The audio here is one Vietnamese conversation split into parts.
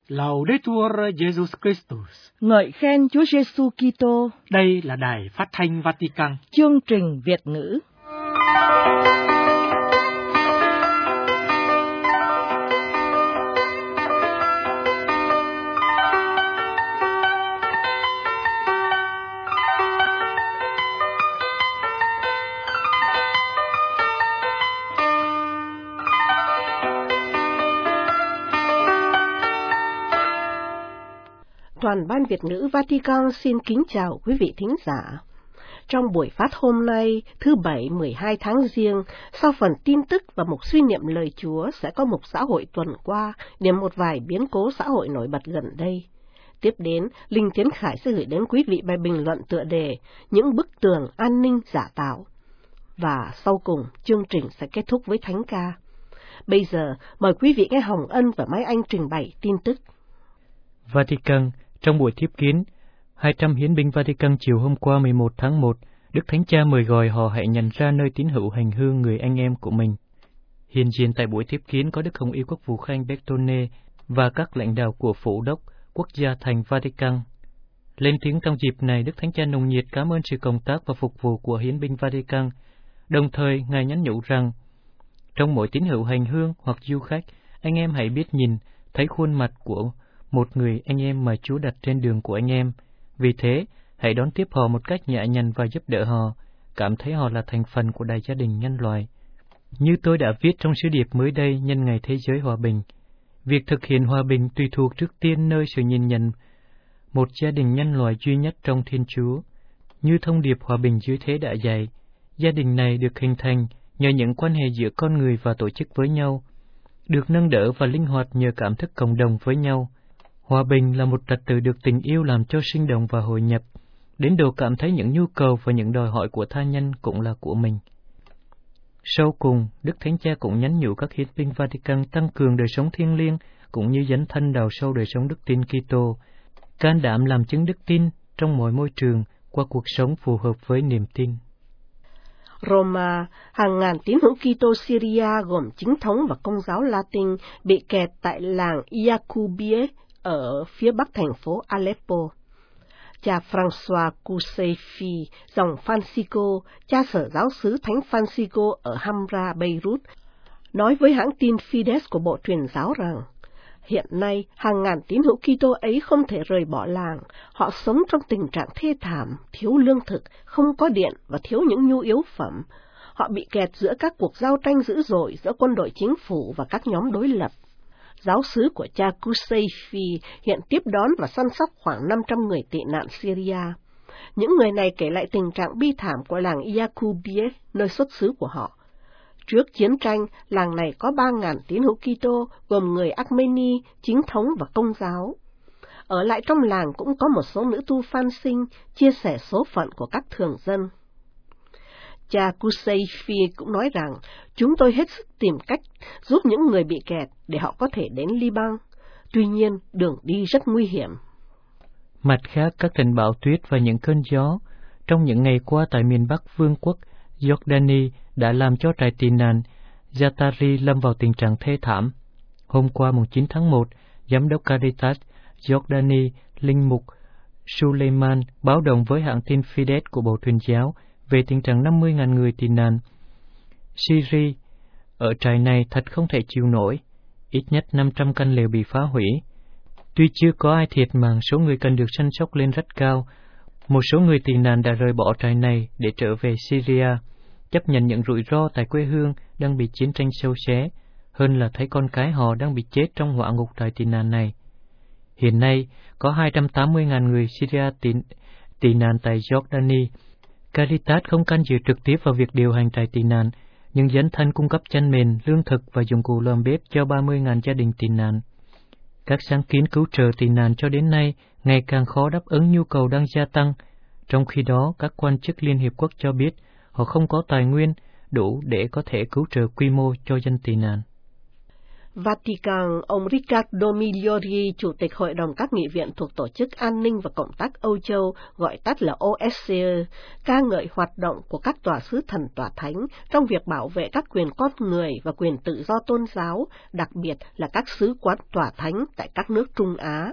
Laudetur Jesus Christus. Ngợi khen Chúa Giêsu Kitô. Đây là đài phát thanh Vatican. Chương trình Việt ngữ. Toàn ban Việt ngữ Vatican xin kính chào quý vị thính giả. Trong buổi phát hôm nay, thứ Bảy 12 tháng Giêng, sau phần tin tức và một suy niệm lời Chúa sẽ có một xã hội tuần qua, điểm một vài biến cố xã hội nổi bật gần đây. Tiếp đến, Linh Tiến Khải sẽ gửi đến quý vị bài bình luận tựa đề Những bức tường an ninh giả tạo. Và sau cùng, chương trình sẽ kết thúc với thánh ca. Bây giờ, mời quý vị nghe Hồng Ân và Mai Anh trình bày tin tức. Vatican. Trong buổi tiếp kiến 200 hiến binh Vatican chiều hôm qua 11 tháng 1, Đức Thánh Cha mời gọi họ hãy nhận ra nơi tín hữu hành hương người anh em của mình. Hiện diện tại buổi tiếp kiến có Đức Hồng Y Quốc vụ Khanh Bertone và các lãnh đạo của Phủ đốc Quốc gia thành Vatican. Lên tiếng trong dịp này, Đức Thánh Cha nồng nhiệt cảm ơn sự công tác và phục vụ của hiến binh Vatican. Đồng thời, Ngài nhắn nhủ rằng, trong mỗi tín hữu hành hương hoặc du khách, anh em hãy biết nhìn, thấy khuôn mặt của một người anh em mà Chúa đặt trên đường của anh em. Vì thế, hãy đón tiếp họ một cách nhẹ nhàng và giúp đỡ họ, cảm thấy họ là thành phần của đại gia đình nhân loại. Như tôi đã viết trong sứ điệp mới đây nhân ngày Thế giới Hòa bình, việc thực hiện hòa bình tùy thuộc trước tiên nơi sự nhìn nhận một gia đình nhân loại duy nhất trong Thiên Chúa. Như thông điệp hòa bình dưới thế đã dạy, gia đình này được hình thành nhờ những quan hệ giữa con người và tổ chức với nhau, được nâng đỡ và linh hoạt nhờ cảm thức cộng đồng với nhau. Hòa bình là một trật tự được tình yêu làm cho sinh động và hội nhập, đến độ cảm thấy những nhu cầu và những đòi hỏi của tha nhân cũng là của mình. Sau cùng, Đức Thánh Cha cũng nhắn nhủ các hiến binh Vatican tăng cường đời sống thiêng liêng cũng như dấn thân đào sâu đời sống đức tin Kitô, can đảm làm chứng đức tin trong mọi môi trường qua cuộc sống phù hợp với niềm tin. Roma, hàng ngàn tín hữu Kitô Syria gồm chính thống và Công giáo Latin bị kẹt tại làng Yacubie ở phía bắc thành phố Aleppo. Cha François Cousseify, dòng Francisco, cha sở giáo xứ Thánh Francisco ở Hamra, Beirut, nói với hãng tin Fides của Bộ Truyền giáo rằng, hiện nay hàng ngàn tín hữu Kitô ấy không thể rời bỏ làng, họ sống trong tình trạng thê thảm, thiếu lương thực, không có điện và thiếu những nhu yếu phẩm. Họ bị kẹt giữa các cuộc giao tranh dữ dội giữa quân đội chính phủ và các nhóm đối lập. Giáo xứ của cha Cousseify hiện tiếp đón và săn sóc khoảng 500 người tị nạn Syria. Những người này kể lại tình trạng bi thảm của làng Yacubie, nơi xuất xứ của họ. Trước chiến tranh, làng này có 3.000 tín hữu Kitô gồm người Armeni, chính thống và Công giáo. Ở lại trong làng cũng có một số nữ tu phan sinh, chia sẻ số phận của các thường dân. Cha Cousseify cũng nói rằng, chúng tôi hết sức tìm cách giúp những người bị kẹt để họ có thể đến Liban. Tuy nhiên, đường đi rất nguy hiểm. Mặt khác, các trận bão tuyết và những cơn gió trong những ngày qua tại miền Bắc Vương quốc Jordani đã làm cho trại tị nạn Zaatari lâm vào tình trạng thê thảm. Hôm qua, mùng 9 tháng 1, Giám đốc Caritas Jordani, Linh mục Suleiman báo động với hãng tin Fides của Bộ Truyền giáo về tình trạng 50.000 người tị nạn Syria ở trại này thật không thể chịu nổi. Ít nhất 500 căn lều bị phá hủy. Tuy chưa có ai thiệt mạng, số người cần được săn sóc lên rất cao. Một số người tị nạn đã rời bỏ trại này để trở về Syria, chấp nhận những rủi ro tại quê hương đang bị chiến tranh xâu xé, hơn là thấy con cái họ đang bị chết trong hỏa ngục trại tị nạn này. Hiện nay, có 280.000 người Syria tị nạn tại Jordani. Caritas không can dự trực tiếp vào việc điều hành trại tị nạn, nhưng dấn thân cung cấp chăn mền, lương thực và dụng cụ làm bếp cho 30.000 gia đình tị nạn. Các sáng kiến cứu trợ tị nạn cho đến nay ngày càng khó đáp ứng nhu cầu đang gia tăng. Trong khi đó, các quan chức Liên Hiệp Quốc cho biết họ không có tài nguyên đủ để có thể cứu trợ quy mô cho dân tị nạn. Vatican, ông Riccardo Migliori, Chủ tịch Hội đồng các nghị viện thuộc Tổ chức An ninh và Cộng tác Âu Châu, gọi tắt là OSCE, ca ngợi hoạt động của các tòa sứ thần tòa thánh trong việc bảo vệ các quyền con người và quyền tự do tôn giáo, đặc biệt là các sứ quán tòa thánh tại các nước Trung Á.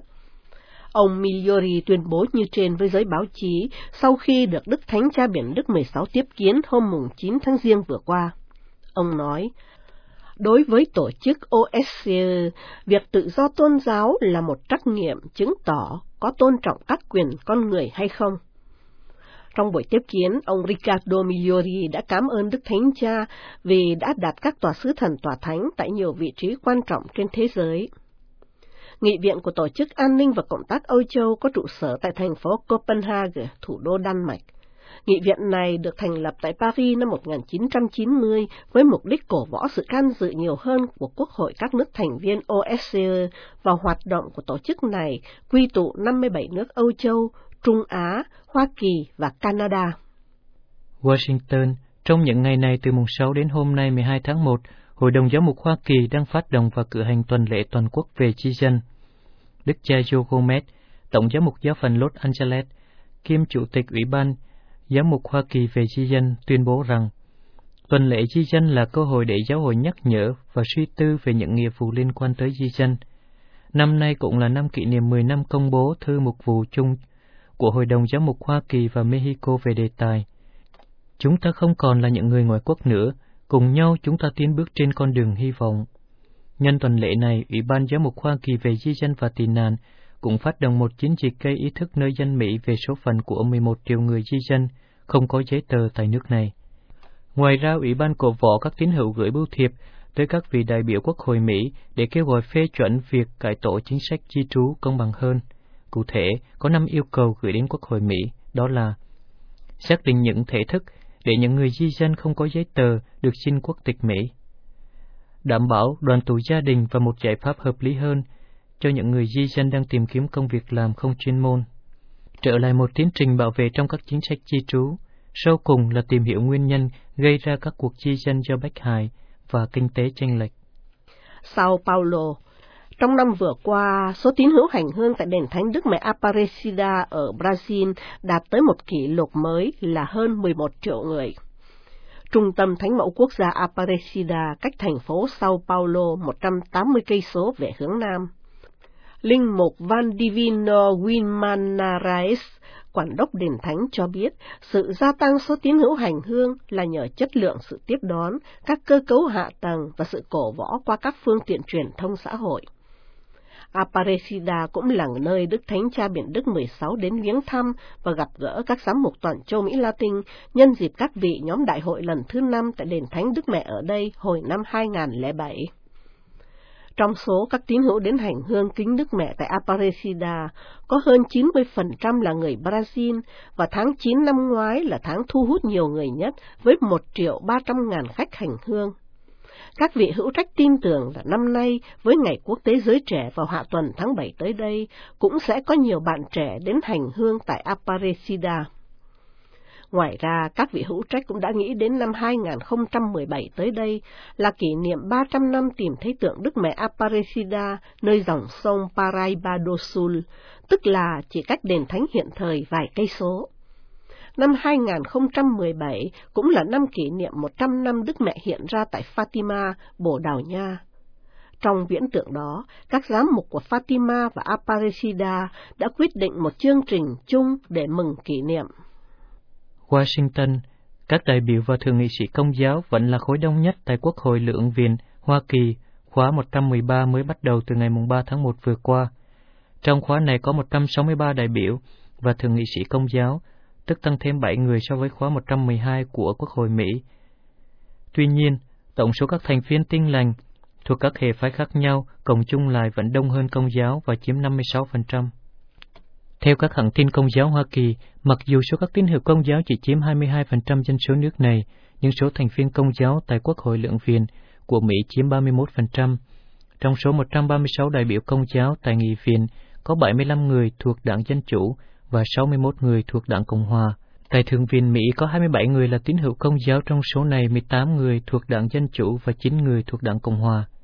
Ông Migliori tuyên bố như trên với giới báo chí sau khi được Đức Thánh Cha Biển Đức 16 tiếp kiến hôm 9 tháng Giêng vừa qua. Ông nói, đối với tổ chức OSCE, việc tự do tôn giáo là một trắc nghiệm chứng tỏ có tôn trọng các quyền con người hay không. Trong buổi tiếp kiến, ông Riccardo Migliori đã cảm ơn Đức Thánh Cha vì đã đặt các tòa sứ thần tòa thánh tại nhiều vị trí quan trọng trên thế giới. Nghị viện của Tổ chức An ninh và Cộng tác Âu Châu có trụ sở tại thành phố Copenhagen, thủ đô Đan Mạch. Nghị viện này được thành lập tại Paris năm 1990 với mục đích cổ võ sự can dự nhiều hơn của Quốc hội các nước thành viên OSCE vào hoạt động của tổ chức này, quy tụ 57 nước Âu Châu, Trung Á, Hoa Kỳ và Canada. Washington, trong những ngày này từ mùng 6 đến hôm nay 12 tháng 1, Hội đồng Giám mục Hoa Kỳ đang phát động và cử hành tuần lễ toàn quốc về di dân. Đức cha Joe Gomez, Tổng giám mục giáo phận Los Angeles, kiêm Chủ tịch Ủy ban Giám mục Hoa Kỳ về di dân tuyên bố rằng, tuần lễ di dân là cơ hội để giáo hội nhắc nhở và suy tư về những nghĩa vụ liên quan tới di dân. Năm nay cũng là năm kỷ niệm 10 năm công bố thư mục vụ chung của Hội đồng Giám mục Hoa Kỳ và Mexico về đề tài "Chúng ta không còn là những người ngoại quốc nữa, cùng nhau chúng ta tiến bước trên con đường hy vọng." Nhân tuần lễ này, Ủy ban Giám mục Hoa Kỳ về di dân và tị nạn cũng phát động một chiến dịch gây ý thức nơi dân Mỹ về số phận của 11 triệu người di dân không có giấy tờ tại nước này. Ngoài ra, Ủy ban cổ võ các tín hữu gửi bưu thiệp tới các vị đại biểu Quốc hội Mỹ để kêu gọi phê chuẩn việc cải tổ chính sách di trú công bằng hơn. Cụ thể, có 5 yêu cầu gửi đến Quốc hội Mỹ, đó là xác định những thể thức để những người di dân không có giấy tờ được xin quốc tịch Mỹ, đảm bảo đoàn tụ gia đình và một giải pháp hợp lý hơn cho những người di dân đang tìm kiếm công việc làm không chuyên môn, trở lại một tiến trình bảo vệ trong các chính sách di trú, sau cùng là tìm hiểu nguyên nhân gây ra các cuộc di dân do bách hại và kinh tế chênh lệch. Sao Paulo. Trong năm vừa qua, số tín hữu hành hương tại đền Thánh Đức Mẹ Aparecida ở Brazil đạt tới một kỷ lục mới là hơn 11 triệu người. Trung tâm Thánh mẫu quốc gia Aparecida cách thành phố Sao Paulo 180 cây số về hướng nam. Linh mục Van Divino Guimarães, quản đốc đền Thánh cho biết, sự gia tăng số tín hữu hành hương là nhờ chất lượng sự tiếp đón, các cơ cấu hạ tầng và sự cổ võ qua các phương tiện truyền thông xã hội. Aparecida cũng là nơi Đức Thánh Cha Biển Đức 16 đến viếng thăm và gặp gỡ các giám mục toàn châu Mỹ Latin nhân dịp các vị nhóm đại hội lần thứ 5 tại đền Thánh Đức Mẹ ở đây hồi năm 2007. Trong số các tín hữu đến hành hương kính Đức Mẹ tại Aparecida, có hơn 90% là người Brazil, và tháng 9 năm ngoái là tháng thu hút nhiều người nhất với 1.300.000 khách hành hương. Các vị hữu trách tin tưởng là năm nay, với Ngày Quốc tế Giới Trẻ vào hạ tuần tháng 7 tới đây, cũng sẽ có nhiều bạn trẻ đến hành hương tại Aparecida. Ngoài ra, các vị hữu trách cũng đã nghĩ đến năm 2017 tới đây là kỷ niệm 300 năm tìm thấy tượng Đức Mẹ Aparecida nơi dòng sông Paraíba do Sul, tức là chỉ cách đền Thánh hiện thời vài cây số. Năm 2017 cũng là năm kỷ niệm 100 năm Đức Mẹ hiện ra tại Fatima, Bồ Đào Nha. Trong viễn tượng đó, các giám mục của Fatima và Aparecida đã quyết định một chương trình chung để mừng kỷ niệm. Washington, các đại biểu và thượng nghị sĩ Công giáo vẫn là khối đông nhất tại Quốc hội Lưỡng viện Hoa Kỳ, khóa 113 mới bắt đầu từ ngày 3 tháng 1 vừa qua. Trong khóa này có 163 đại biểu và thượng nghị sĩ Công giáo, tức tăng thêm 7 người so với khóa 112 của Quốc hội Mỹ. Tuy nhiên, tổng số các thành viên Tin lành thuộc các hệ phái khác nhau cộng chung lại vẫn đông hơn Công giáo và chiếm 56%. Theo các hãng tin Công giáo Hoa Kỳ, mặc dù số các tín hữu Công giáo chỉ chiếm 22% dân số nước này, nhưng số thành viên Công giáo tại Quốc hội Lưỡng viện của Mỹ chiếm 31%. Trong số 136 đại biểu Công giáo tại nghị viện, có 75 người thuộc Đảng Dân Chủ và 61 người thuộc Đảng Cộng Hòa. Tại Thượng viện Mỹ có 27 người là tín hữu Công giáo, trong số này 18 người thuộc Đảng Dân Chủ và 9 người thuộc Đảng Cộng Hòa.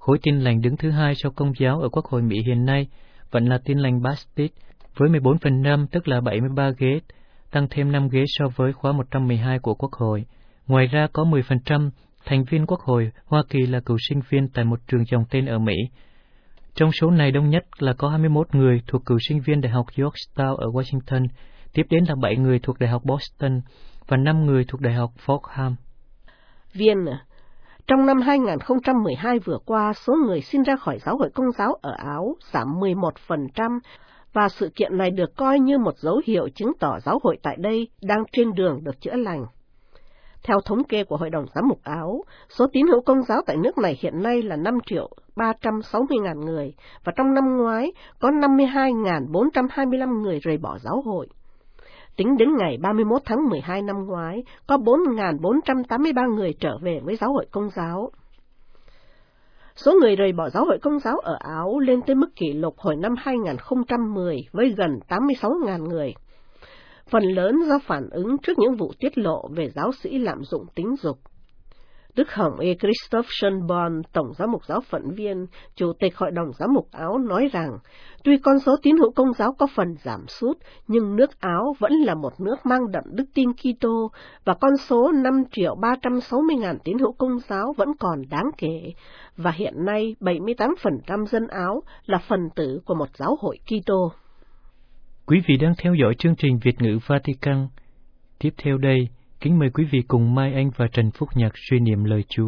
Khối Tin lành đứng thứ hai sau Công giáo ở Quốc hội Mỹ hiện nay vẫn là Tin lành Baptist với 14/5, tức là 73 ghế, tăng thêm 5 ghế so với khóa 112 của Quốc hội. Ngoài ra có 10% thành viên Quốc hội Hoa Kỳ là cựu sinh viên tại một trường dòng tên ở Mỹ. Trong số này đông nhất là có 21 người thuộc cựu sinh viên Đại học Georgetown ở Washington, tiếp đến là 7 người thuộc Đại học Boston và 5 người thuộc Đại học Fordham. Viên, trong năm 2012 vừa qua, số người xin ra khỏi giáo hội Công giáo ở Áo giảm 11%, và sự kiện này được coi như một dấu hiệu chứng tỏ giáo hội tại đây đang trên đường được chữa lành. Theo thống kê của Hội đồng Giám mục Áo, số tín hữu Công giáo tại nước này hiện nay là 5.360.000 người, và trong năm ngoái có 52.425 người rời bỏ giáo hội. Tính đến ngày 31 tháng 12 năm ngoái, có 4.483 người trở về với giáo hội Công giáo. Số người rời bỏ giáo hội Công giáo ở Áo lên tới mức kỷ lục hồi năm 2010 với gần 86.000 người. Phần lớn do phản ứng trước những vụ tiết lộ về giáo sĩ lạm dụng tính dục. Đức Hồng Y Christophe Schönborn, Tổng giám mục giáo phận Viên, Chủ tịch Hội đồng Giám mục Áo nói rằng, tuy con số tín hữu Công giáo có phần giảm sút, nhưng nước Áo vẫn là một nước mang đậm đức tin Kitô, và con số 5.360.000 tín hữu Công giáo vẫn còn đáng kể, và hiện nay 78% dân Áo là phần tử của một giáo hội Kitô. Quý vị đang theo dõi chương trình Việt ngữ Vatican. Tiếp theo đây, kính mời quý vị cùng Mai Anh và Trần Phúc Nhật suy niệm lời Chúa.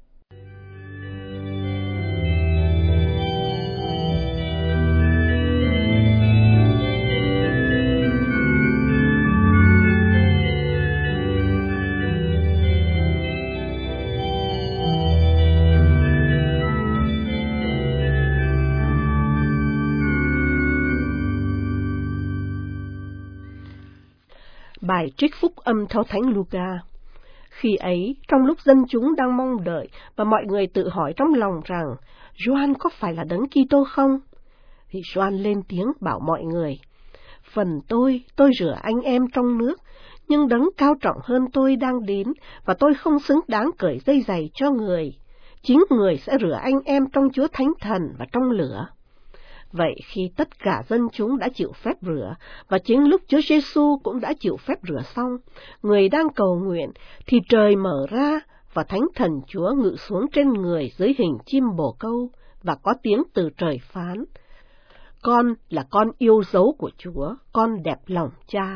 Bài trích phúc âm theo Thánh Luca. Khi ấy, trong lúc dân chúng đang mong đợi và mọi người tự hỏi trong lòng rằng Gioan có phải là Đấng Kitô không? Thì Gioan lên tiếng bảo mọi người: Phần tôi rửa anh em trong nước, nhưng Đấng cao trọng hơn tôi đang đến, và tôi không xứng đáng cởi dây giày cho người. Chính người sẽ rửa anh em trong Chúa Thánh Thần và trong lửa. Vậy khi tất cả dân chúng đã chịu phép rửa, và chính lúc Chúa Giêsu cũng đã chịu phép rửa xong, người đang cầu nguyện, thì trời mở ra, và Thánh Thần Chúa ngự xuống trên người dưới hình chim bồ câu, và có tiếng từ trời phán: Con là con yêu dấu của Chúa, con đẹp lòng Cha.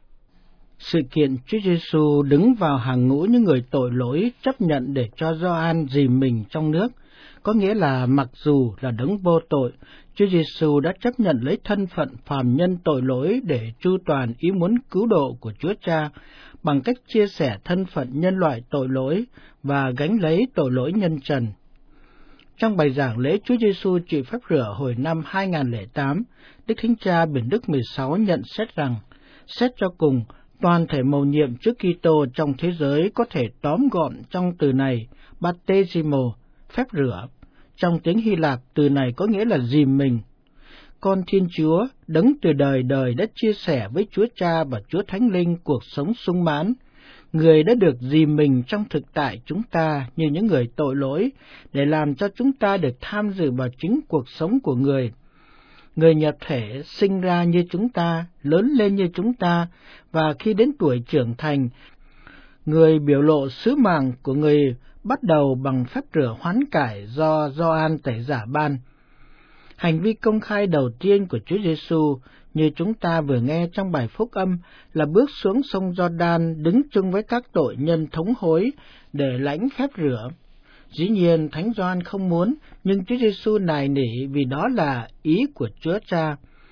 Sự kiện Chúa Giêsu đứng vào hàng ngũ những người tội lỗi chấp nhận để cho Gioan dìm mình trong nước, có nghĩa là mặc dù là Đấng vô tội, Chúa Giêsu đã chấp nhận lấy thân phận phàm nhân tội lỗi để chu toàn ý muốn cứu độ của Chúa Cha bằng cách chia sẻ thân phận nhân loại tội lỗi và gánh lấy tội lỗi nhân trần. Trong bài giảng lễ Chúa Giêsu chịu phép rửa hồi năm 2008, Đức Thánh Cha Biển Đức 16 nhận xét rằng, xét cho cùng, toàn thể mầu nhiệm trước Kitô trong thế giới có thể tóm gọn trong từ này, baptismo, phép rửa. Trong tiếng Hy Lạp, từ này có nghĩa là dìm mình. Con Thiên Chúa, Đấng từ đời đời đã chia sẻ với Chúa Cha và Chúa Thánh Linh cuộc sống sung mãn. Người đã được dìm mình trong thực tại chúng ta như những người tội lỗi, để làm cho chúng ta được tham dự vào chính cuộc sống của người. Người nhập thể sinh ra như chúng ta, lớn lên như chúng ta, và khi đến tuổi trưởng thành, người biểu lộ sứ mạng của người bắt đầu bằng phép rửa hoán cải do Gioan Tẩy Giả ban. Hành vi công khai đầu tiên của Chúa Giêsu, như chúng ta vừa nghe trong bài phúc âm, là bước xuống sông Giođan đứng chung với các tội nhân thống hối để lãnh phép rửa. Dĩ nhiên Thánh Gioan không muốn, nhưng Chúa Giêsu nài nỉ vì đó là ý của Chúa Cha.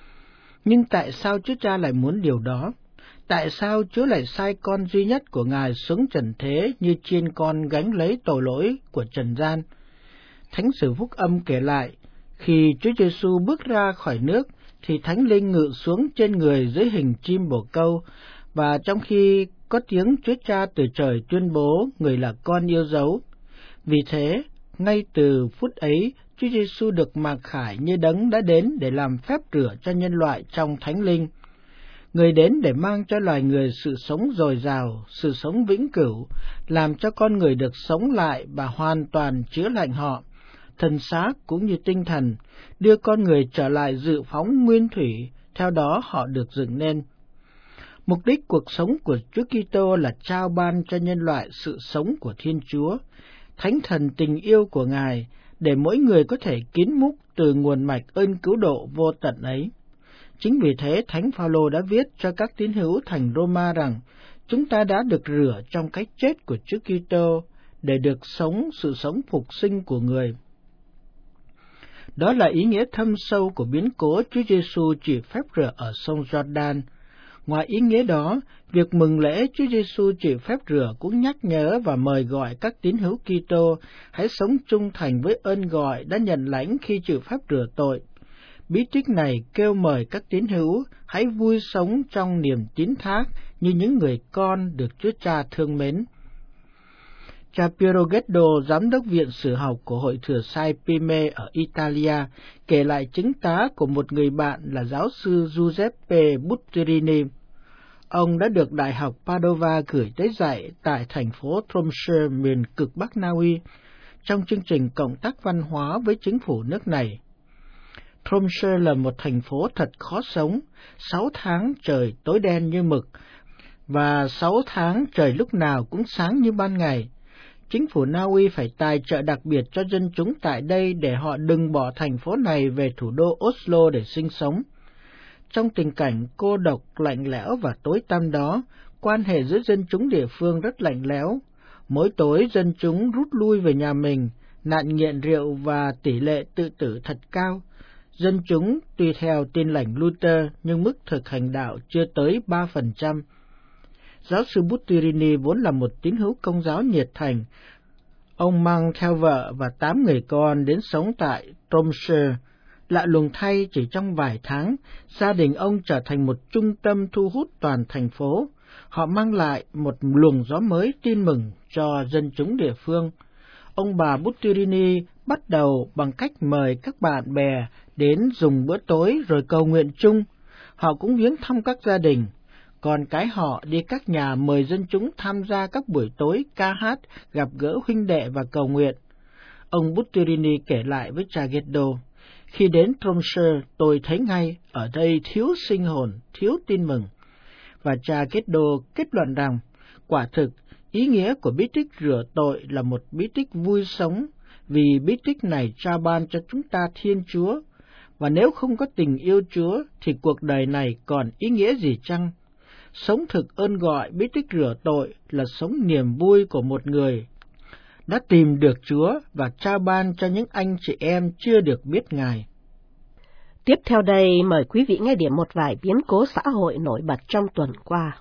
Nhưng tại sao Chúa Cha lại muốn điều đó? Tại sao Chúa lại sai con duy nhất của Ngài xuống trần thế như chiên con gánh lấy tội lỗi của trần gian? Thánh sử phúc âm kể lại, khi Chúa Giêsu bước ra khỏi nước, thì Thánh Linh ngự xuống trên người dưới hình chim bồ câu, và trong khi có tiếng Chúa Cha từ trời tuyên bố người là con yêu dấu. Vì thế, ngay từ phút ấy, Chúa Giêsu được mặc khải như Đấng đã đến để làm phép rửa cho nhân loại trong Thánh Linh. Người đến để mang cho loài người sự sống dồi dào, sự sống vĩnh cửu, làm cho con người được sống lại và hoàn toàn chữa lành họ. thân xác cũng như tinh thần, đưa con người trở lại dự phóng nguyên thủy, theo đó họ được dựng nên. Mục đích cuộc sống của Chúa Kitô là trao ban cho nhân loại sự sống của Thiên Chúa, Thánh Thần tình yêu của Ngài, để mỗi người có thể kín múc từ nguồn mạch ơn cứu độ vô tận ấy. Chính vì thế, Thánh Phaolô đã viết cho các tín hữu thành Roma rằng, chúng ta đã được rửa trong cái chết của Chúa Kitô để được sống sự sống phục sinh của người. Đó là ý nghĩa thâm sâu của biến cố Chúa Giêsu chịu phép rửa ở sông Giô-đan. Ngoài ý nghĩa đó, việc mừng lễ Chúa Giêsu chịu phép rửa cũng nhắc nhớ và mời gọi các tín hữu Kitô hãy sống trung thành với ơn gọi đã nhận lãnh khi chịu phép rửa tội. Bí tích này kêu mời các tín hữu hãy vui sống trong niềm tín thác như những người con được Chúa Cha thương mến. Cha Piero Geddo, giám đốc viện sử học của Hội Thừa Sai Pime ở Italia, kể lại chứng tá của một người bạn là giáo sư Giuseppe Buttirini. Ông đã được Đại học Padova gửi tới dạy tại thành phố Tromsø, miền cực Bắc Na Uy, trong chương trình cộng tác văn hóa với chính phủ nước này. Tromsø là một thành phố thật khó sống, 6 tháng trời tối đen như mực, và 6 tháng trời lúc nào cũng sáng như ban ngày. Chính phủ Na Uy phải tài trợ đặc biệt cho dân chúng tại đây để họ đừng bỏ thành phố này về thủ đô Oslo để sinh sống. Trong tình cảnh cô độc, lạnh lẽo và tối tăm đó, quan hệ giữa dân chúng địa phương rất lạnh lẽo. Mỗi tối dân chúng rút lui về nhà mình, nạn nghiện rượu và tỷ lệ tự tử thật cao. Dân chúng tùy theo Tin lành Luther nhưng mức thực hành đạo chưa tới 3%. Giáo sư Buttirini vốn là một tín hữu Công giáo nhiệt thành. Ông mang theo vợ và 8 người con đến sống tại Tromsø. Lạ lùng thay, chỉ trong vài tháng, gia đình ông trở thành một trung tâm thu hút toàn thành phố. Họ mang lại một luồng gió mới tin mừng cho dân chúng địa phương. Ông bà Buttirini bắt đầu bằng cách mời các bạn bè đến dùng bữa tối rồi cầu nguyện chung. Họ cũng viếng thăm các gia đình. Còn cái họ đi các nhà mời dân chúng tham gia các buổi tối ca hát, gặp gỡ huynh đệ và cầu nguyện. Ông Buttirini kể lại với cha Geddo, khi đến Tromsø tôi thấy ngay ở đây thiếu sinh hồn, thiếu tin mừng. Và cha Geddo kết luận rằng, quả thực, ý nghĩa của bí tích rửa tội là một bí tích vui sống, vì bí tích này trao ban cho chúng ta Thiên Chúa. Và nếu không có tình yêu Chúa, thì cuộc đời này còn ý nghĩa gì chăng? Sống thực ơn gọi bí tích rửa tội là sống niềm vui của một người đã tìm được Chúa và trao ban cho những anh chị em chưa được biết Ngài. Tiếp theo đây, mời quý vị nghe điểm một vài biến cố xã hội nổi bật trong tuần qua.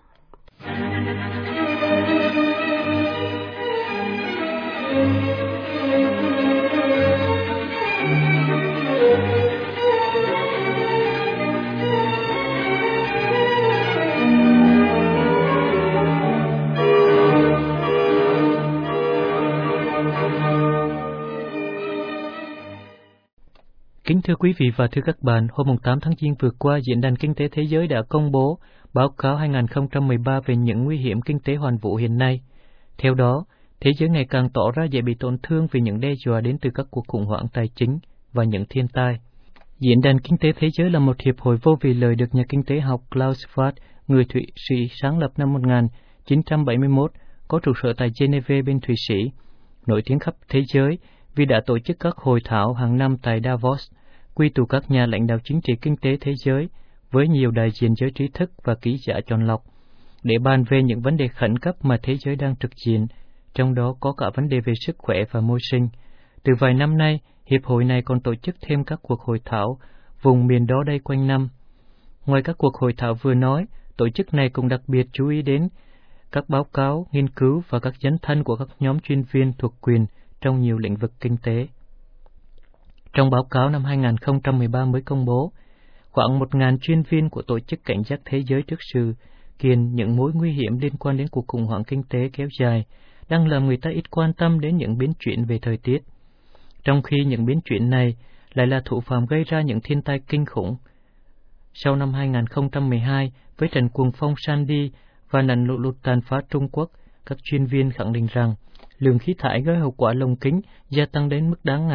Kính thưa quý vị và thưa các bạn, hôm 8 tháng Giêng vừa qua, Diễn đàn Kinh tế Thế giới đã công bố báo cáo 2013 về những nguy hiểm kinh tế hoàn vũ hiện nay. Theo đó, thế giới ngày càng tỏ ra dễ bị tổn thương vì những đe dọa đến từ các cuộc khủng hoảng tài chính và những thiên tai. Diễn đàn Kinh tế Thế giới là một hiệp hội vô vì lợi được nhà kinh tế học Klaus Schwab, người Thụy Sĩ, sáng lập năm 1971, có trụ sở tại Geneva bên Thụy Sĩ, nổi tiếng khắp thế giới vì đã tổ chức các hội thảo hàng năm tại Davos, quy tụ các nhà lãnh đạo chính trị kinh tế thế giới với nhiều đại diện giới trí thức và ký giả chọn lọc để bàn về những vấn đề khẩn cấp mà thế giới đang trực diện, trong đó có cả vấn đề về sức khỏe và môi sinh. Từ vài năm nay, hiệp hội này còn tổ chức thêm các cuộc hội thảo vùng miền đó đây quanh năm. Ngoài các cuộc hội thảo vừa nói, tổ chức này cũng đặc biệt chú ý đến các báo cáo, nghiên cứu và các dấn thân của các nhóm chuyên viên thuộc quyền trong nhiều lĩnh vực kinh tế. Trong báo cáo năm 2013 mới công bố, khoảng 1.000 chuyên viên của Tổ chức Cảnh giác Thế giới trước sự kiện những mối nguy hiểm liên quan đến cuộc khủng hoảng kinh tế kéo dài đang làm người ta ít quan tâm đến những biến chuyển về thời tiết, trong khi những biến chuyển này lại là thủ phạm gây ra những thiên tai kinh khủng. Sau năm 2012, với trận cuồng phong Sandy và nạn lũ lụt tàn phá Trung Quốc, các chuyên viên khẳng định rằng lượng khí thải gây hậu quả lồng kính gia tăng đến mức đáng ngại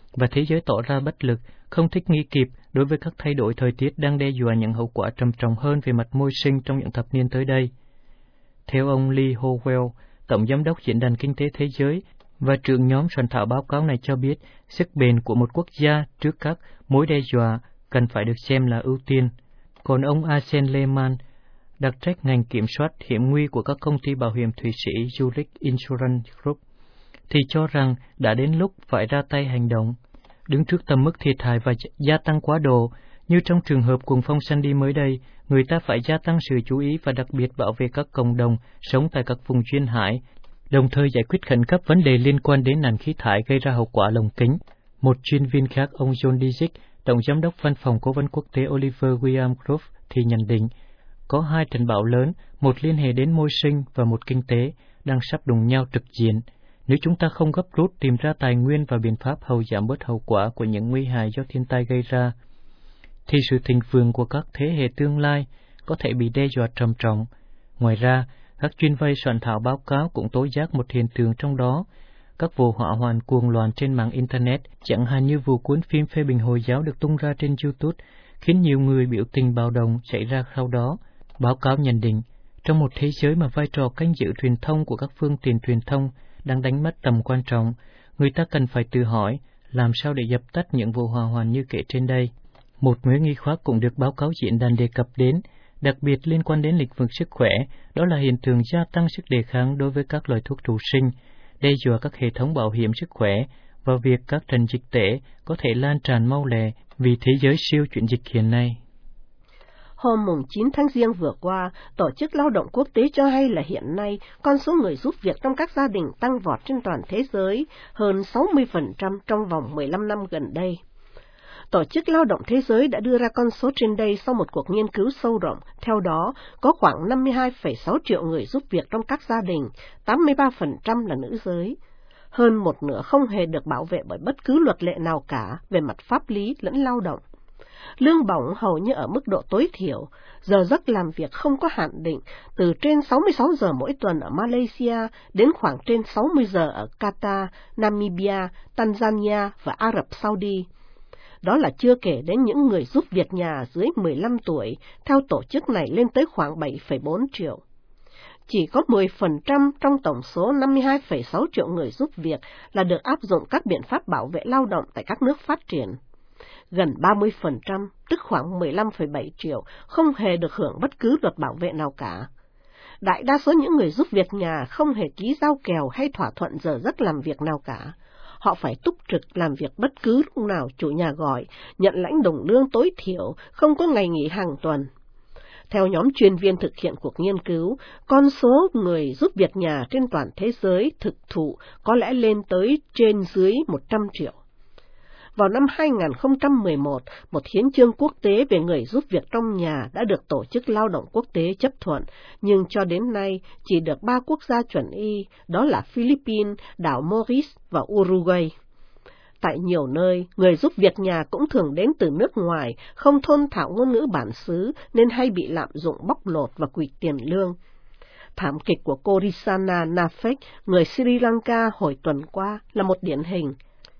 và thế giới tỏ ra bất lực, không thích nghi kịp đối với các thay đổi thời tiết đang đe dọa những hậu quả trầm trọng hơn về mặt môi sinh trong những thập niên tới đây. Theo ông Lee Howell, Tổng Giám đốc Diễn đàn Kinh tế Thế giới và trưởng nhóm soạn thảo báo cáo này cho biết, sức bền của một quốc gia trước các mối đe dọa cần phải được xem là ưu tiên. Còn ông Arsene Lehmann, đặc trách ngành kiểm soát hiểm nguy của các công ty bảo hiểm Thụy Sĩ Zurich Insurance Group, thì cho rằng đã đến lúc phải ra tay hành động. Đứng trước tầm mức thiệt hại và gia tăng quá độ, như trong trường hợp cuồng phong Sandy mới đây, người ta phải gia tăng sự chú ý và đặc biệt bảo vệ các cộng đồng sống tại các vùng duyên hải, đồng thời giải quyết khẩn cấp vấn đề liên quan đến nạn khí thải gây ra hậu quả lồng kính. Một chuyên viên khác, ông John Dizick, Tổng Giám đốc Văn phòng Cố vấn Quốc tế Oliver Wyman Group, thì nhận định, có hai trận bão lớn, một liên hệ đến môi sinh và một kinh tế, đang sắp đụng nhau trực diện. Nếu chúng ta không gấp rút tìm ra tài nguyên và biện pháp hậu giảm bớt hậu quả của những nguy hại do thiên tai gây ra, thì sự thịnh vượng của các thế hệ tương lai có thể bị đe dọa trầm trọng. Ngoài ra, các chuyên gia soạn thảo báo cáo cũng tố giác một hiện tượng trong đó, các vụ hỏa hoạn cuồng loạn trên mạng Internet, chẳng hạn như vụ cuốn phim phê bình Hồi giáo được tung ra trên YouTube, khiến nhiều người biểu tình bạo động xảy ra sau đó. Báo cáo nhận định, trong một thế giới mà vai trò canh giữ truyền thông của các phương tiện truyền thông đang đánh mất tầm quan trọng, người ta cần phải tự hỏi làm sao để dập tắt những vụ hỏa hoạn như kể trên đây. Một mối nghi khác cũng được báo cáo diễn đàn đề cập đến, đặc biệt liên quan đến lĩnh vực sức khỏe, đó là hiện tượng gia tăng sức đề kháng đối với các loại thuốc trụ sinh, đe dọa các hệ thống bảo hiểm sức khỏe và việc các trận dịch tễ có thể lan tràn mau lẹ vì thế giới siêu chuyển dịch hiện nay. Hôm 9 tháng Giêng vừa qua, Tổ chức Lao động Quốc tế cho hay là hiện nay, con số người giúp việc trong các gia đình tăng vọt trên toàn thế giới, hơn 60% trong vòng 15 năm gần đây. Tổ chức Lao động Thế giới đã đưa ra con số trên đây sau một cuộc nghiên cứu sâu rộng. Theo đó, có khoảng 52,6 triệu người giúp việc trong các gia đình, 83% là nữ giới. Hơn một nửa không hề được bảo vệ bởi bất cứ luật lệ nào cả về mặt pháp lý lẫn lao động. Lương bổng hầu như ở mức độ tối thiểu, giờ giấc làm việc không có hạn định, từ trên 66 giờ mỗi tuần ở Malaysia đến khoảng trên 60 giờ ở Qatar, Namibia, Tanzania và Ả Rập Saudi. Đó là chưa kể đến những người giúp việc nhà dưới 15 tuổi, theo tổ chức này lên tới khoảng 7,4 triệu. Chỉ có 10% trong tổng số 52,6 triệu người giúp việc là được áp dụng các biện pháp bảo vệ lao động tại các nước phát triển. Gần 30%, tức khoảng 15,7 triệu, không hề được hưởng bất cứ luật bảo vệ nào cả. Đại đa số những người giúp việc nhà không hề ký giao kèo hay thỏa thuận giờ giấc làm việc nào cả. Họ phải túc trực làm việc bất cứ lúc nào chủ nhà gọi, nhận lãnh đồng lương tối thiểu, không có ngày nghỉ hàng tuần. Theo nhóm chuyên viên thực hiện cuộc nghiên cứu, con số người giúp việc nhà trên toàn thế giới thực thụ có lẽ lên tới trên dưới 100 triệu. Vào năm 2011, một hiến chương quốc tế về người giúp việc trong nhà đã được Tổ chức Lao động Quốc tế chấp thuận, nhưng cho đến nay chỉ được 3 quốc gia chuẩn y, đó là Philippines, đảo Maurice và Uruguay. Tại nhiều nơi, người giúp việc nhà cũng thường đến từ nước ngoài, không thôn thạo ngôn ngữ bản xứ nên hay bị lạm dụng bóc lột và quỵt tiền lương. Thảm kịch của cô Risana Nafek, người Sri Lanka hồi tuần qua là một điển hình.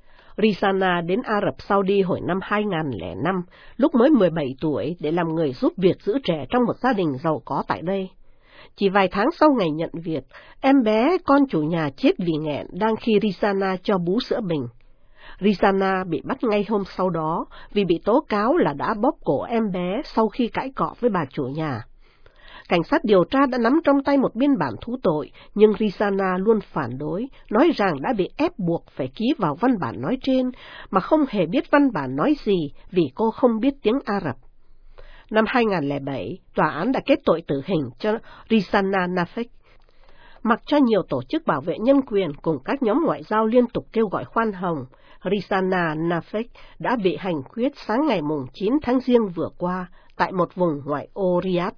Risana đến Ả Rập Saudi hồi năm 2005, lúc mới 17 tuổi để làm người giúp việc giữ trẻ trong một gia đình giàu có tại đây. Chỉ vài tháng sau ngày nhận việc, em bé con chủ nhà chết vì nghẹn đang khi Risana cho bú sữa bình. Risana bị bắt ngay hôm sau đó vì bị tố cáo là đã bóp cổ em bé sau khi cãi cọ với bà chủ nhà. Cảnh sát điều tra đã nắm trong tay một biên bản thú tội, nhưng Risana luôn phản đối, nói rằng đã bị ép buộc phải ký vào văn bản nói trên, mà không hề biết văn bản nói gì vì cô không biết tiếng Ả Rập. Năm 2007, tòa án đã kết tội tử hình cho Risana Nafek. Mặc cho nhiều tổ chức bảo vệ nhân quyền cùng các nhóm ngoại giao liên tục kêu gọi khoan hồng, Risana Nafek đã bị hành quyết sáng ngày 9 tháng Giêng vừa qua tại một vùng ngoại ô Riyadh.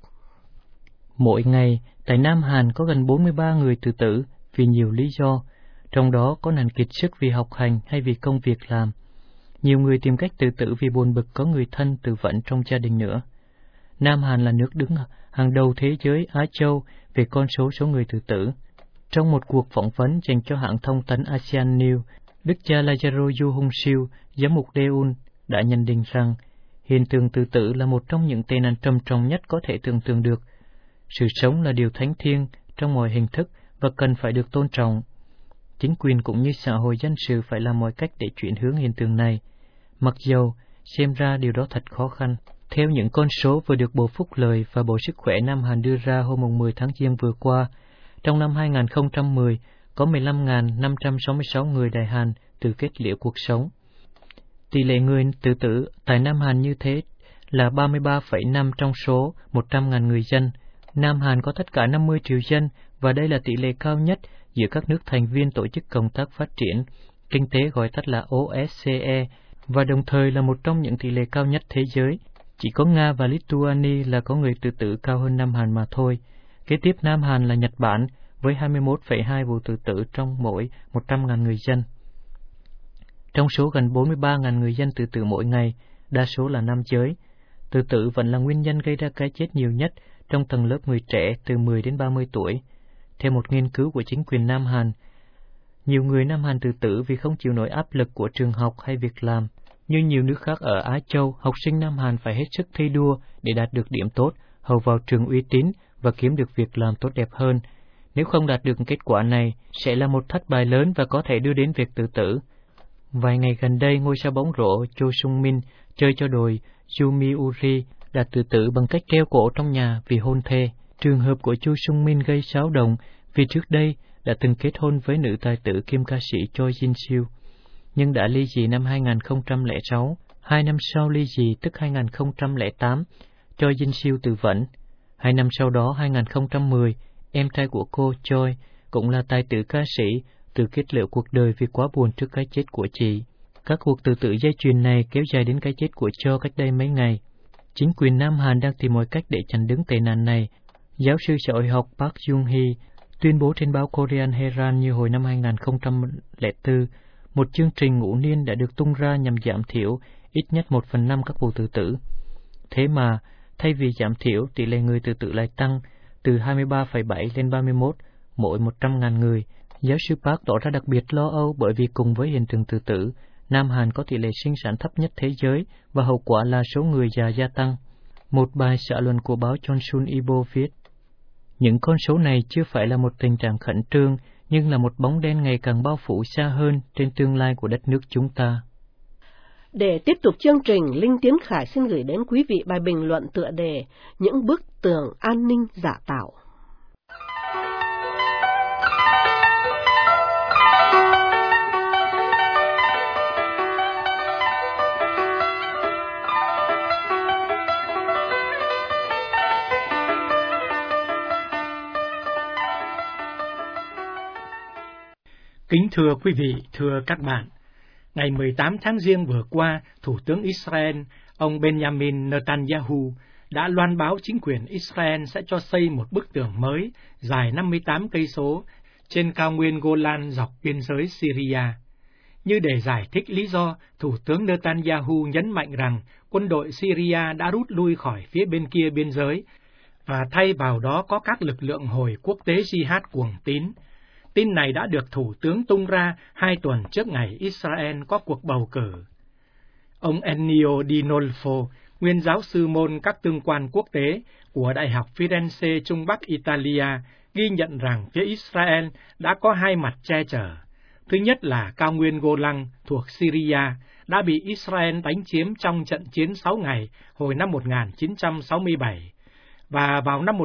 Mỗi ngày, tại Nam Hàn có gần 43 người tự tử vì nhiều lý do, trong đó có nạn kiệt sức vì học hành hay vì công việc làm. Nhiều người tìm cách tự tử vì buồn bực có người thân tự vẫn trong gia đình nữa. Nam Hàn là nước đứng hàng đầu thế giới Á Châu về con số người tự tử. Trong một cuộc phỏng vấn dành cho hãng thông tấn ASEAN News, Đức cha Lazaro Du Hung Siêu, giám mục Deun, đã nhận định rằng hiện tượng tự tử là một trong những tệ nạn trầm trọng nhất có thể tưởng tượng được. Sự sống là điều thánh thiêng trong mọi hình thức và cần phải được tôn trọng. Chính quyền cũng như xã hội dân sự phải làm mọi cách để chuyển hướng hiện tượng này. Mặc dầu, xem ra điều đó thật khó khăn. Theo những con số vừa được Bộ Phúc Lợi và Bộ Sức khỏe Nam Hàn đưa ra hôm 10 tháng Giêng vừa qua, trong năm 2010 có 15.566 người Đại Hàn tự kết liễu cuộc sống. Tỷ lệ người tự tử tại Nam Hàn như thế là 33,5 trong số 100.000 người dân. Nam Hàn có tất cả 50 triệu dân và đây là tỷ lệ cao nhất giữa các nước thành viên Tổ chức Cộng tác Phát triển Kinh tế gọi tắt là OSCE và đồng thời là một trong những tỷ lệ cao nhất thế giới. Chỉ có Nga và Lithuania là có người tự tử cao hơn Nam Hàn mà thôi. Kế tiếp Nam Hàn là Nhật Bản với 21,2 vụ tự tử trong mỗi 100.000 người dân. Trong số gần 43.000 người dân tự tử mỗi ngày, đa số là nam giới. Tự tử vẫn là nguyên nhân gây ra cái chết nhiều nhất trong tầng lớp người trẻ từ 10 đến 30 tuổi. Theo một nghiên cứu của chính quyền Nam Hàn, nhiều người Nam Hàn tự tử vì không chịu nổi áp lực của trường học hay việc làm. Như nhiều nước khác ở Á Châu, học sinh Nam Hàn phải hết sức thi đua để đạt được điểm tốt, hầu vào trường uy tín và kiếm được việc làm tốt đẹp hơn. Nếu không đạt được kết quả này, sẽ là một thất bại lớn và có thể đưa đến việc tự tử. Vài ngày gần đây, ngôi sao bóng rổ Cho Sung Min chơi cho đội Yomiuri đã tự tử bằng cách treo cổ trong nhà vì hôn thê. Trường hợp của Cho Sung Min gây xáo động vì trước đây đã từng kết hôn với nữ tài tử kiêm ca sĩ Choi Jin Soo, nhưng đã ly dị năm 2006. 2 năm sau ly dị, tức 2008, Choi Jin Soo tự vẫn. 2 năm sau đó, 2010, em trai của cô Choi, cũng là tài tử ca sĩ, tự kết liễu cuộc đời vì quá buồn trước cái chết của chị. Các cuộc tự tử dây chuyền này kéo dài đến cái chết của Cho cách đây mấy ngày. Chính quyền Nam Hàn đang tìm mọi cách để chặn đứng tệ nạn này. Giáo sư xã hội học Park Jung-hee tuyên bố trên báo Korean Herald như hồi năm 2004, một chương trình ngũ niên đã được tung ra nhằm giảm thiểu ít nhất 1/5 các vụ tự tử. Thế mà, thay vì giảm thiểu, tỷ lệ người tự tử lại tăng từ 23,7 lên 31 mỗi 100.000 người. Giáo sư Park tỏ ra đặc biệt lo âu bởi vì cùng với hiện tượng tự tử, Nam Hàn có tỷ lệ sinh sản thấp nhất thế giới và hậu quả là số người già gia tăng. Một bài xã luận của báo Chonsun Ilbo viết, những con số này chưa phải là một tình trạng khẩn trương, nhưng là một bóng đen ngày càng bao phủ xa hơn trên tương lai của đất nước chúng ta. Để tiếp tục chương trình, Linh Tiến Khải xin gửi đến quý vị bài bình luận tựa đề Những bức tường an ninh giả tạo. Kính thưa quý vị, thưa các bạn, ngày 18 tháng Giêng vừa qua, Thủ tướng Israel, ông Benjamin Netanyahu, đã loan báo chính quyền Israel sẽ cho xây một bức tường mới dài 58 cây số trên cao nguyên Golan dọc biên giới Syria. Như để giải thích lý do, Thủ tướng Netanyahu nhấn mạnh rằng quân đội Syria đã rút lui khỏi phía bên kia biên giới và thay vào đó có các lực lượng hồi quốc tế jihad cuồng tín. Tin này đã được Thủ tướng tung ra 2 tuần trước ngày Israel có cuộc bầu cử. Ông Ennio Di Nolfo, nguyên giáo sư môn các tương quan quốc tế của Đại học Firenze Trung Bắc Italia, ghi nhận rằng phía Israel đã có 2 mặt che chở. Thứ nhất là cao nguyên Golan thuộc Syria đã bị Israel đánh chiếm trong trận chiến 6 ngày hồi năm 1967. Và vào năm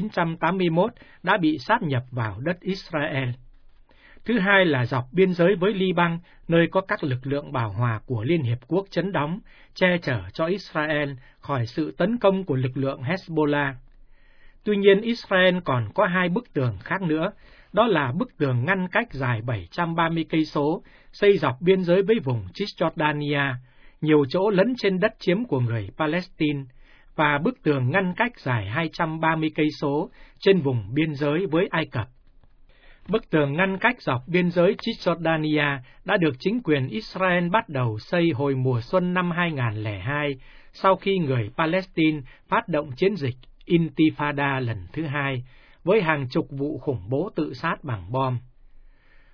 1981 đã bị sáp nhập vào đất Israel. Thứ hai là dọc biên giới với Liban, nơi có các lực lượng bảo hòa của Liên Hiệp Quốc trấn đóng, che chở cho Israel khỏi sự tấn công của lực lượng Hezbollah. Tuy nhiên, Israel còn có 2 bức tường khác nữa, đó là bức tường ngăn cách dài 730 cây số, xây dọc biên giới với vùng Cisjordania, nhiều chỗ lấn trên đất chiếm của người Palestine, và bức tường ngăn cách dài 230 cây số trên vùng biên giới với Ai Cập. Bức tường ngăn cách dọc biên giới Cisjordania đã được chính quyền Israel bắt đầu xây hồi mùa xuân năm 2002, sau khi người Palestine phát động chiến dịch Intifada lần thứ 2, với hàng chục vụ khủng bố tự sát bằng bom.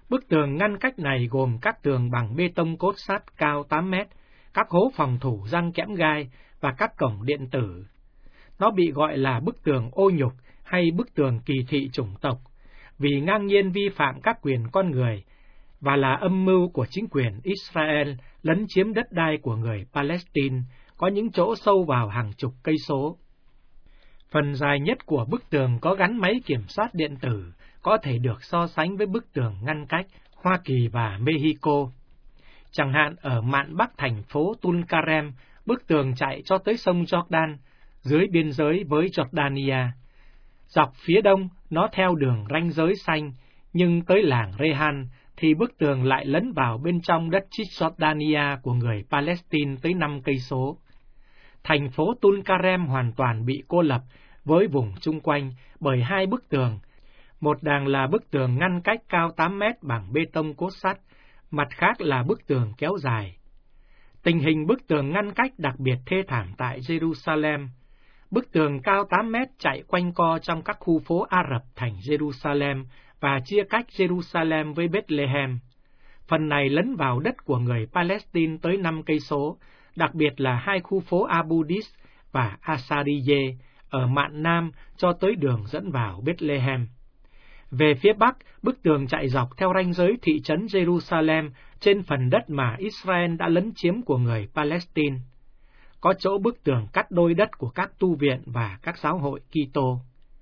Bức tường ngăn cách này gồm các tường bằng bê tông cốt sắt cao 8 mét, các hố phòng thủ răng kẽm gai và các cổng điện tử. Nó bị gọi là bức tường ô nhục hay bức tường kỳ thị chủng tộc, vì ngang nhiên vi phạm các quyền con người và là âm mưu của chính quyền Israel lấn chiếm đất đai của người Palestine, có những chỗ sâu vào hàng chục cây số. Phần dài nhất của bức tường có gắn máy kiểm soát điện tử, có thể được so sánh với bức tường ngăn cách Hoa Kỳ và Mexico. Chẳng hạn ở mạn bắc thành phố Tulkarem, bức tường chạy cho tới sông Jordan, dưới biên giới với Jordania. Dọc phía đông, nó theo đường ranh giới xanh, nhưng tới làng Rehan thì bức tường lại lấn vào bên trong đất Cisjordania của người Palestine tới 5 cây số. Thành phố Tulkarem hoàn toàn bị cô lập với vùng chung quanh bởi hai bức tường. Một đàng là bức tường ngăn cách cao 8 mét bằng bê tông cốt sắt, mặt khác là bức tường kéo dài. Tình hình bức tường ngăn cách đặc biệt thê thảm tại Jerusalem. Bức tường cao 8 mét chạy quanh co trong các khu phố Ả Rập thành Jerusalem và chia cách Jerusalem với Bethlehem. Phần này lấn vào đất của người Palestine tới 5 cây số, đặc biệt là hai khu phố Abu Dis và Asadiye ở mạn nam cho tới đường dẫn vào Bethlehem. Về phía bắc, bức tường chạy dọc theo ranh giới thị trấn Jerusalem trên phần đất mà Israel đã lấn chiếm của người Palestine. Có chỗ bức tường cắt đôi đất của các tu viện và các giáo hội Kitô.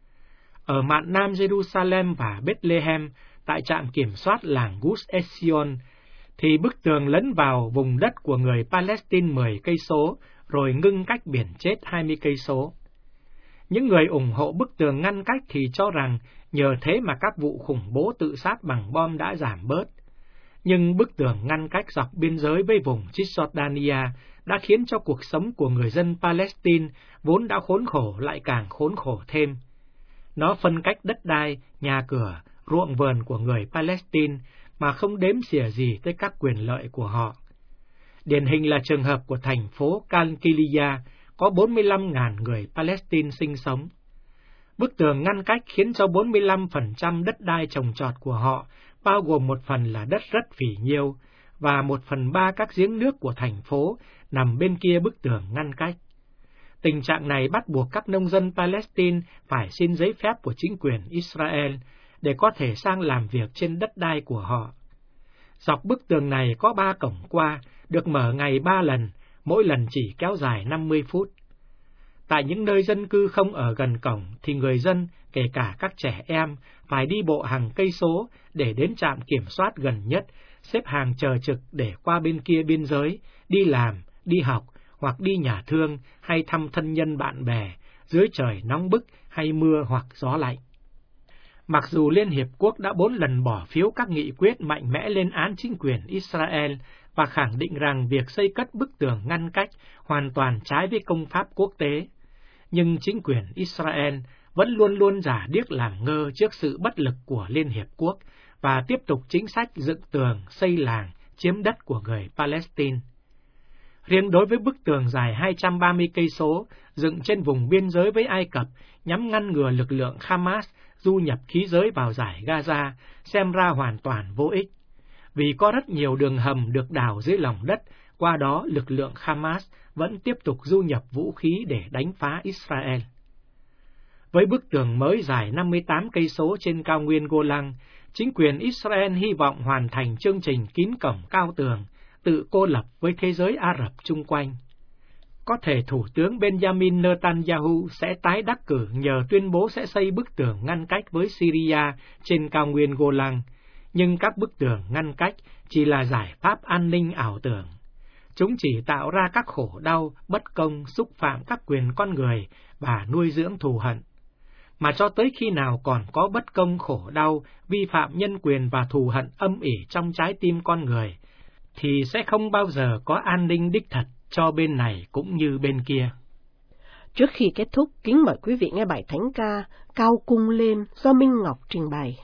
Ở mạn nam Jerusalem và Bethlehem, tại trạm kiểm soát làng Gus Ezion, thì bức tường lấn vào vùng đất của người Palestine 10 cây số, rồi ngưng cách biển chết 20 cây số. Những người ủng hộ bức tường ngăn cách thì cho rằng nhờ thế mà các vụ khủng bố tự sát bằng bom đã giảm bớt. Nhưng bức tường ngăn cách dọc biên giới với vùng Cisjordania đã khiến cho cuộc sống của người dân Palestine vốn đã khốn khổ lại càng khốn khổ thêm. Nó phân cách đất đai, nhà cửa, ruộng vườn của người Palestine mà không đếm xỉa gì tới các quyền lợi của họ. Điển hình là trường hợp của thành phố Kalkilia, có 45.000 người Palestine sinh sống. Bức tường ngăn cách khiến cho 45% đất đai trồng trọt của họ, bao gồm một phần là đất rất phì nhiêu, và 1/3 các giếng nước của thành phố nằm bên kia bức tường ngăn cách. Tình trạng này bắt buộc các nông dân Palestine phải xin giấy phép của chính quyền Israel để có thể sang làm việc trên đất đai của họ. Dọc bức tường này có 3 cổng qua, được mở ngày 3 lần, mỗi lần chỉ kéo dài 50 phút. Tại những nơi dân cư không ở gần cổng thì người dân, kể cả các trẻ em, phải đi bộ hàng cây số để đến trạm kiểm soát gần nhất, xếp hàng chờ trực để qua bên kia biên giới, đi làm, đi học, hoặc đi nhà thương hay thăm thân nhân bạn bè, dưới trời nóng bức hay mưa hoặc gió lạnh. Mặc dù Liên Hiệp Quốc đã 4 lần bỏ phiếu các nghị quyết mạnh mẽ lên án chính quyền Israel và khẳng định rằng việc xây cất bức tường ngăn cách hoàn toàn trái với công pháp quốc tế, nhưng chính quyền Israel vẫn luôn luôn giả điếc làm ngơ trước sự bất lực của Liên Hiệp Quốc và tiếp tục chính sách dựng tường, xây làng, chiếm đất của người Palestine. Riêng đối với bức tường dài 230 cây số dựng trên vùng biên giới với Ai Cập nhằm ngăn ngừa lực lượng Hamas du nhập khí giới vào dải Gaza, xem ra hoàn toàn vô ích, vì có rất nhiều đường hầm được đào dưới lòng đất, qua đó lực lượng Hamas vẫn tiếp tục du nhập vũ khí để đánh phá Israel. Với bức tường mới dài 58 cây số trên cao nguyên Golan, chính quyền Israel hy vọng hoàn thành chương trình kín cổng cao tường, tự cô lập với thế giới Ả Rập chung quanh. Có thể Thủ tướng Benjamin Netanyahu sẽ tái đắc cử nhờ tuyên bố sẽ xây bức tường ngăn cách với Syria trên cao nguyên Golan, nhưng các bức tường ngăn cách chỉ là giải pháp an ninh ảo tưởng. Chúng chỉ tạo ra các khổ đau, bất công, xúc phạm các quyền con người và nuôi dưỡng thù hận. Mà cho tới khi nào còn có bất công, khổ đau, vi phạm nhân quyền và thù hận âm ỉ trong trái tim con người, thì sẽ không bao giờ có an ninh đích thật cho bên này cũng như bên kia. Trước khi kết thúc, kính mời quý vị nghe bài thánh ca Cao Cung Lên do Minh Ngọc trình bày.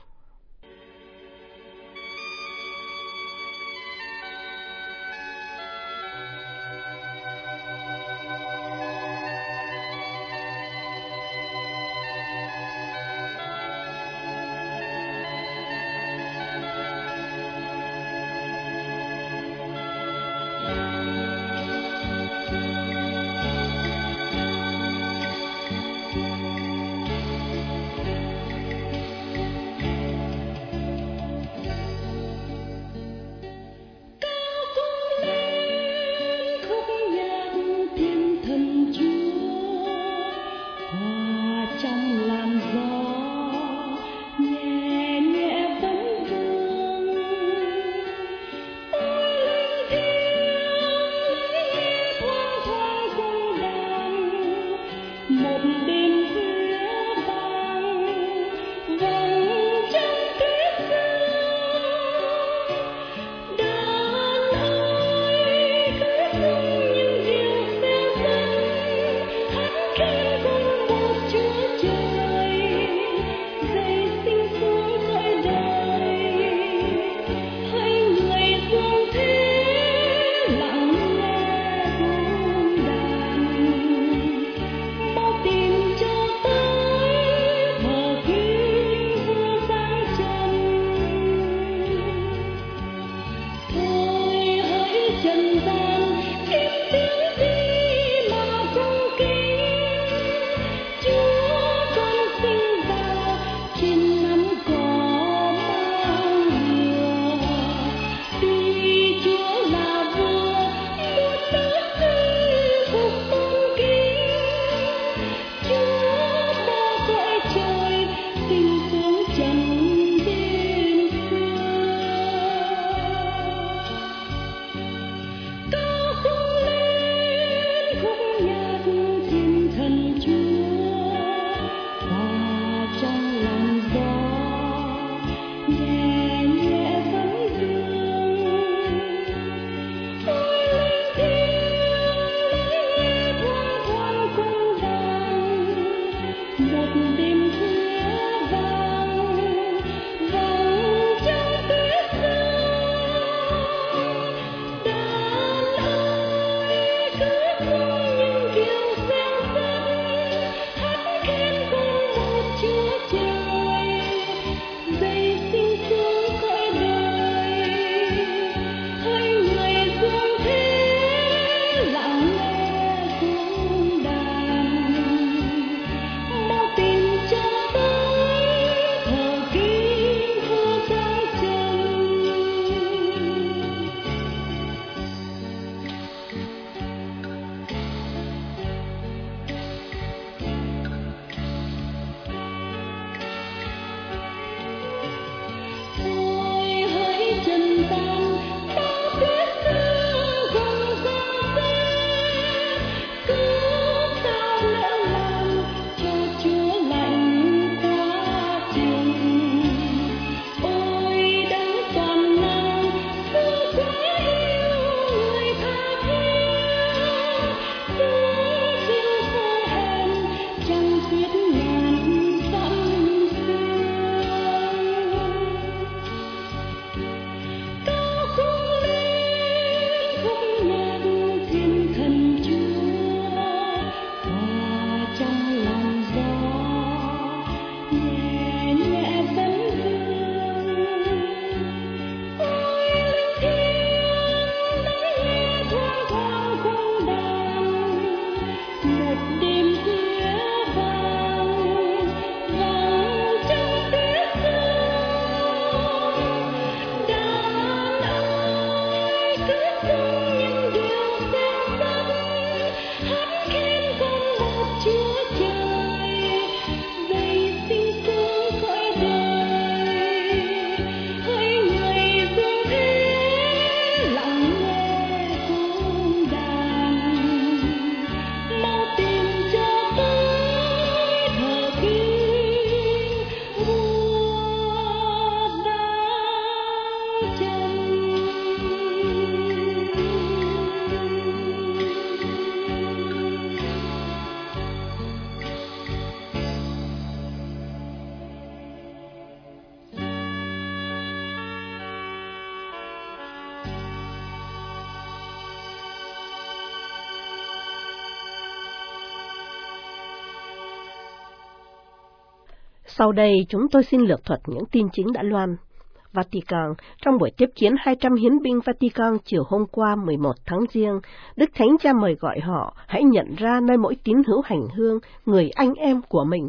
Sau đây chúng tôi xin lược thuật những tin chính đã loan. Vatican, trong buổi tiếp kiến 200 hiến binh Vatican chiều hôm qua 11 tháng Giêng, Đức Thánh Cha mời gọi họ hãy nhận ra nơi mỗi tín hữu hành hương, người anh em của mình.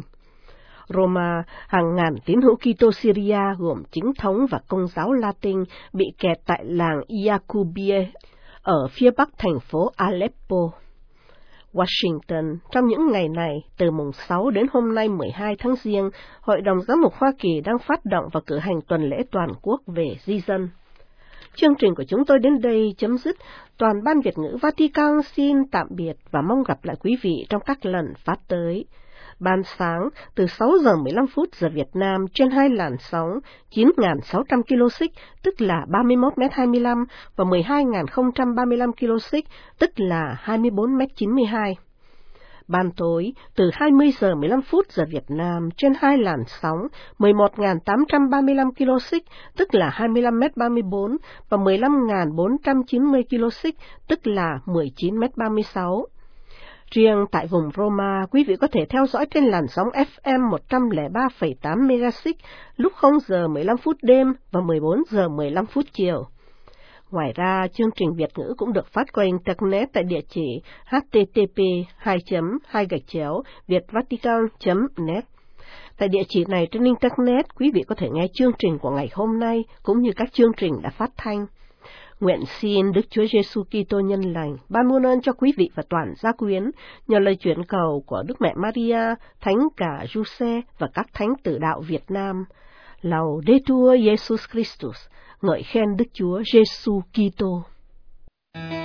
Roma, hàng ngàn tín hữu Kitô Syria gồm chính thống và Công giáo Latin bị kẹt tại làng Iacubie ở phía bắc thành phố Aleppo. Washington, trong những ngày này, từ mùng 6 đến hôm nay 12 tháng Giêng, Hội đồng Giám mục Hoa Kỳ đang phát động và cử hành tuần lễ toàn quốc về di dân. Chương trình của chúng tôi đến đây chấm dứt. Toàn ban Việt ngữ Vatican xin tạm biệt và mong gặp lại quý vị trong các lần phát tới. Ban sáng từ 6 giờ 15 phút giờ Việt Nam trên hai làn sóng 9.600 kHz, tức là 31m25 và 12.035 kHz, tức là 24m92. Ban tối từ 20 giờ 15 phút giờ Việt Nam trên hai làn sóng 11.835 kHz, tức là 25m34 và 15.490 kHz, tức là 19m36. Riêng tại vùng Roma, quý vị có thể theo dõi trên làn sóng FM 103,8 MHz lúc 0 giờ 15 phút đêm và 14 giờ 15 phút chiều. Ngoài ra, chương trình Việt ngữ cũng được phát qua Internet tại địa chỉ http://vietvatican.net. Tại địa chỉ này trên Internet, quý vị có thể nghe chương trình của ngày hôm nay cũng như các chương trình đã phát thanh. Nguyện xin Đức Chúa Giêsu Kitô nhân lành ban muôn ơn cho quý vị và toàn gia quyến nhờ lời chuyển cầu của Đức Mẹ Maria, Thánh cả Giuse và các thánh tử đạo Việt Nam. Laudetur Jesus Christus, ngợi khen Đức Chúa Giêsu Kitô.